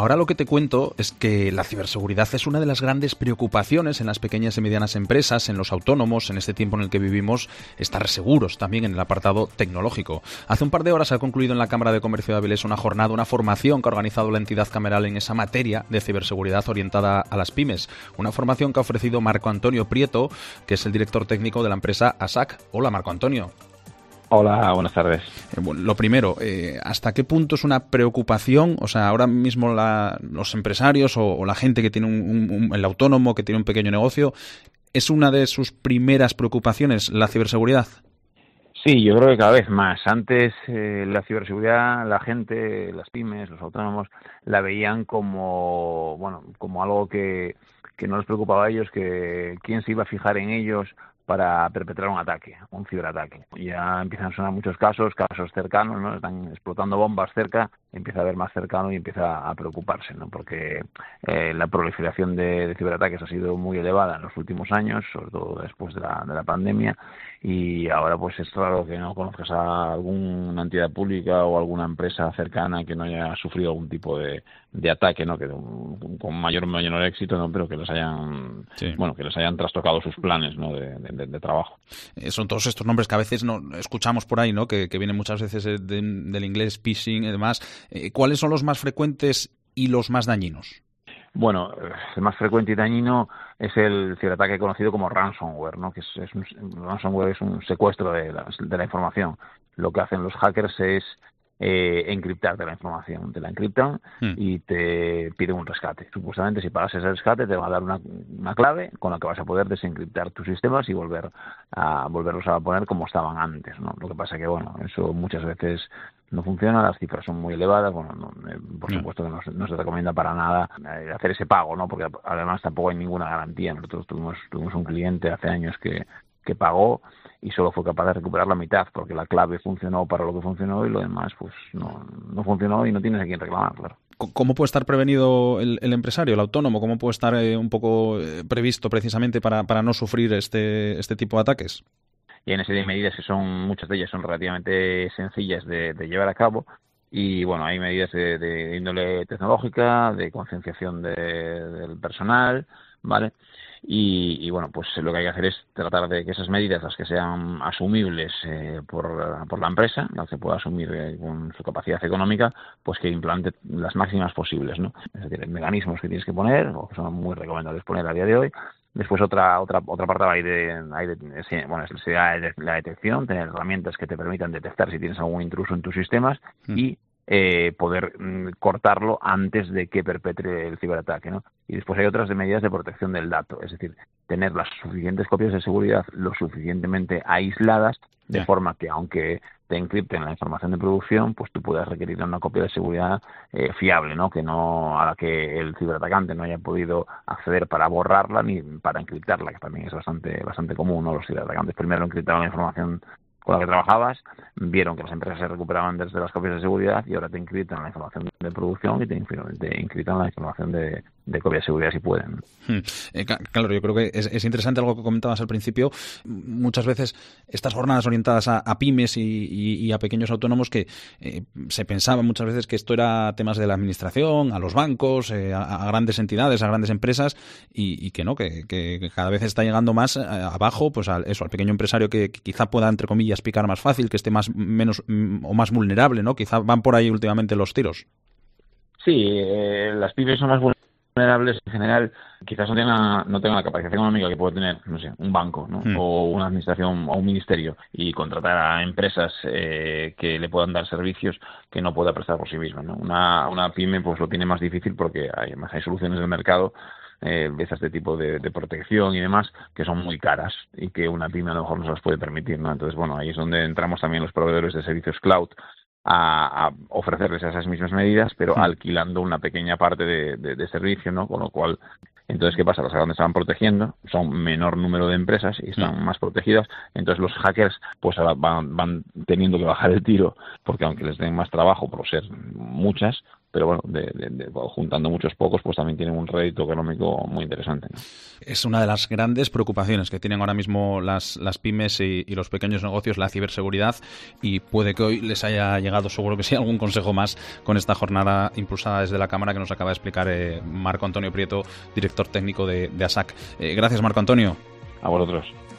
Ahora lo que te cuento es que la ciberseguridad es una de las grandes preocupaciones en las pequeñas y medianas empresas, en los autónomos, en este tiempo en el que vivimos, estar seguros también en el apartado tecnológico. Hace un par de horas ha concluido en la Cámara de Comercio de Avilés una jornada, una formación que ha organizado la entidad cameral en esa materia de ciberseguridad orientada a las pymes. Una formación que ha ofrecido Marco Antonio Prieto, que es el director técnico de la empresa ASAC. Hola, Marco Antonio. Hola, buenas tardes. Bueno, lo primero, ¿hasta qué punto es una preocupación? O sea, ahora mismo los empresarios o la gente que tiene el autónomo, que tiene un pequeño negocio, ¿es una de sus primeras preocupaciones la ciberseguridad? Sí, yo creo que cada vez más. Antes la ciberseguridad, la gente, las pymes, los autónomos, la veían como, bueno, como algo que no les preocupaba a ellos, que quién se iba a fijar en ellos para perpetrar un ataque, un ciberataque. Ya empiezan a sonar muchos casos cercanos, ¿no? Están explotando bombas cerca, empieza a haber más cercano y empieza a preocuparse, ¿no? Porque la proliferación de ciberataques ha sido muy elevada en los últimos años, sobre todo después de la pandemia, y ahora pues es raro que no conozcas a alguna entidad pública o alguna empresa cercana que no haya sufrido algún tipo de ataque, ¿no? Que con mayor o menor éxito, ¿no? Pero que les hayan, sí, bueno, que les hayan trastocado sus planes, ¿no? de trabajo. Son todos estos nombres que a veces no escuchamos por ahí, ¿no? Que vienen muchas veces del inglés phishing y demás. ¿Cuáles son los más frecuentes y los más dañinos? Bueno, el más frecuente y dañino es el ciberataque conocido como ransomware, ¿no? Que ransomware es un secuestro de la información. Lo que hacen los hackers es encriptarte la información. Te la encriptan y te piden un rescate. Supuestamente, si pagas ese rescate, te va a dar una clave con la que vas a poder desencriptar tus sistemas y volverlos a poner como estaban antes, ¿no? Lo que pasa que, bueno, eso muchas veces no funciona, las cifras son muy elevadas, bueno, por supuesto que no se recomienda para nada hacer ese pago, ¿no? Porque además tampoco hay ninguna garantía. Nosotros tuvimos un cliente hace años que pagó y solo fue capaz de recuperar la mitad porque la clave funcionó para lo que funcionó y lo demás pues no funcionó y no tienes a quién reclamar, claro. ¿Cómo puede estar prevenido el empresario, el autónomo? ¿Cómo puede estar un poco previsto precisamente para no sufrir este tipo de ataques? Y en serie de medidas que muchas de ellas son relativamente sencillas de llevar a cabo. Y bueno, hay medidas de índole tecnológica, de concienciación del personal, ¿vale? Y bueno, pues lo que hay que hacer es tratar de que esas medidas, las que sean asumibles por la empresa, las que pueda asumir con su capacidad económica, pues que implante las máximas posibles, ¿no? Es decir, mecanismos que tienes que poner, o que son muy recomendables poner a día de hoy. Después otra parte sería la detección, tener herramientas que te permitan detectar si tienes algún intruso en tus sistemas y poder cortarlo antes de que perpetre el ciberataque, ¿no? Y después hay otras medidas de protección del dato, es decir, tener las suficientes copias de seguridad lo suficientemente aisladas de forma que aunque te encripten la información de producción, pues tú puedas requerir una copia de seguridad fiable, ¿no? A la que el ciberatacante no haya podido acceder para borrarla ni para encriptarla, que también es bastante común, ¿no? Los ciberatacantes primero encriptaban la información con la que trabajabas, vieron que las empresas se recuperaban desde las copias de seguridad y ahora te encriptan la información de producción y te encriptan la información de copia de seguridad si pueden. Claro, yo creo que es interesante algo que comentabas al principio. Muchas veces estas jornadas orientadas a pymes y a pequeños autónomos que se pensaba muchas veces que esto era temas de la administración, a los bancos, a grandes entidades, a grandes empresas y que no, que cada vez está llegando más abajo, pues al pequeño empresario que quizá pueda, entre comillas, picar más fácil, que esté menos o más vulnerable, ¿no? Quizá van por ahí últimamente los tiros. Sí, las pymes son más vulnerables en general, quizás no tengan la capacidad económica que puede tener, no sé, un banco, ¿no? O una administración o un ministerio, y contratar a empresas que le puedan dar servicios que no pueda prestar por sí misma, ¿no? Una pyme pues lo tiene más difícil porque además hay soluciones del mercado de este tipo de protección y demás que son muy caras y que una pyme a lo mejor no se las puede permitir, ¿no? Entonces, bueno, ahí es donde entramos también los proveedores de servicios cloud a ofrecerles esas mismas medidas, pero alquilando una pequeña parte de servicio, ¿no? Con lo cual, entonces, ¿qué pasa? Las grandes se van protegiendo, son menor número de empresas y están más protegidas, entonces los hackers pues van teniendo que bajar el tiro, porque aunque les den más trabajo por ser muchas, pero bueno, juntando muchos pocos, pues también tienen un rédito económico muy interesante, ¿no? Es una de las grandes preocupaciones que tienen ahora mismo las pymes y los pequeños negocios, la ciberseguridad, y puede que hoy les haya llegado, seguro que sí, algún consejo más con esta jornada impulsada desde la Cámara que nos acaba de explicar Marco Antonio Prieto, director técnico de ASAC. Gracias, Marco Antonio. A vosotros.